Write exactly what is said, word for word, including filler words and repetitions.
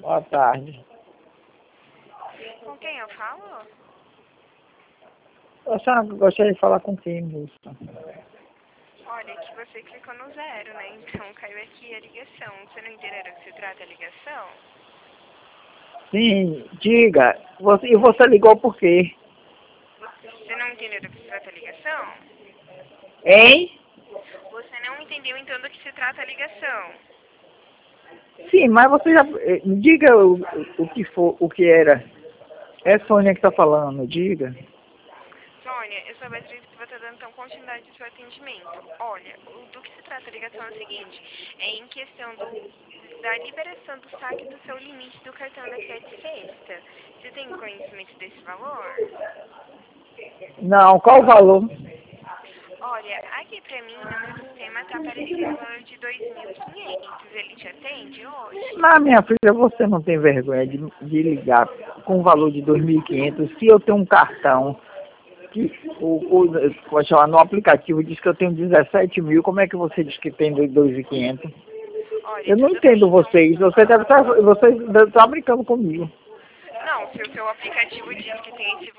Boa tarde. Com quem eu falo? A senhora gostaria de falar com quem, moça? Olha, que você clicou no zero, né? Então caiu aqui a ligação. Você não entendeu do que se trata a ligação? Sim, diga. Você, e você ligou por quê? Você não entendeu do que se trata a ligação? Hein? Você não entendeu então do que se trata a ligação? Sim, mas você já... eh, Diga o, o, o que for, o que era. É a Sônia que está falando, diga. Sônia, eu sou a Beatriz que vou estar dando então continuidade ao seu atendimento. Olha, o, do que se trata a ligação é o seguinte, é em questão do, da liberação do saque do seu limite do cartão da Fiat Sexta. Você tem conhecimento desse valor? Não, qual o valor? Olha, aqui pra mim no meu sistema tá aparecendo o valor de dois mil e quinhentos. Ele te atende hoje? Mas, minha filha, você não tem vergonha de, de ligar com o valor de dois mil e quinhentos se eu tenho um cartão que o, o, vou chamar, no aplicativo diz que eu tenho dezessete mil, como é que você diz que tem dois mil e quinhentos? Olha, Eu não tudo bem, entendo então. vocês, você deve estar, você deve estar brincando comigo. Não, se o seu aplicativo diz que tem esse